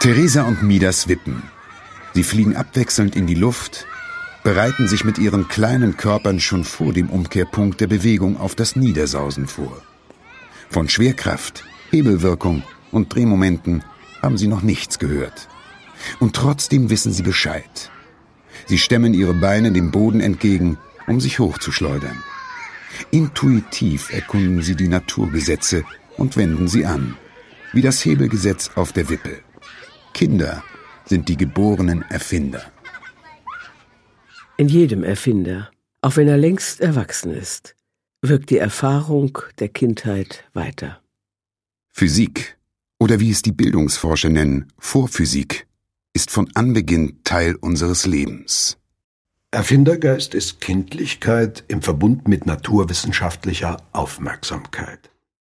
Theresa und Midas wippen. Sie fliegen abwechselnd in die Luft, bereiten sich mit ihren kleinen Körpern schon vor dem Umkehrpunkt der Bewegung auf das Niedersausen vor. Von Schwerkraft, Hebelwirkung und Drehmomenten haben sie noch nichts gehört. Und trotzdem wissen sie Bescheid. Sie stemmen ihre Beine dem Boden entgegen, um sich hochzuschleudern. Intuitiv erkunden sie die Naturgesetze und wenden sie an, wie das Hebelgesetz auf der Wippe. Kinder sind die geborenen Erfinder. In jedem Erfinder, auch wenn er längst erwachsen ist, wirkt die Erfahrung der Kindheit weiter. Physik, oder wie es die Bildungsforscher nennen, Vorphysik, ist von Anbeginn Teil unseres Lebens. Erfindergeist ist Kindlichkeit im Verbund mit naturwissenschaftlicher Aufmerksamkeit.